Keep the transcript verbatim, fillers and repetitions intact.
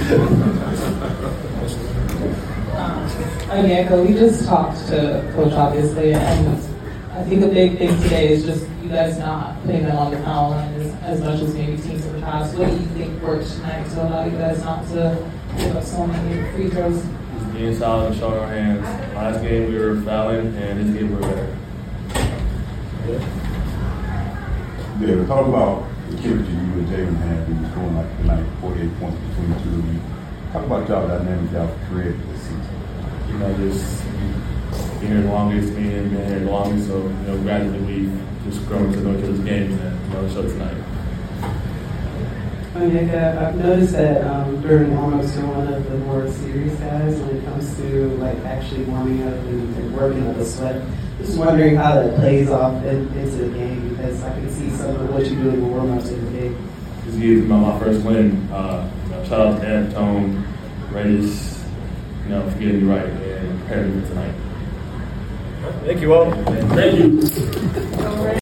Onyeka, we just talked to Coach obviously, and I think a big thing today is just you guys not putting them on the foul line as, as much as maybe teams in the past. What do you think worked tonight to allow you guys not to give up so many free throws? Just being solid and showing our hands. Last game we were fouling, and this game we're better. Yeah. David, talk about the chemistry you and Jalen had when you scoring like tonight, forty-eight points between the two of you. Talk about y'all dynamic y'all created this season. You know, just being here the longest, being here, being here the longest, so, you know, gradually we've just grown to know each other's games and, you know, show tonight. Onyeka, I've noticed that um, during warm-ups you're one of the more serious guys when it comes to like actually warming up and, and working up the sweat. Just wondering how that plays off in, into the game, because I can see some of what you do in the warm-ups in the game. This is my, my first win. Uh, you know, shout out to Ed, Tone, Redis, you know, for getting me right and preparing me for tonight. Thank you all. Thank you.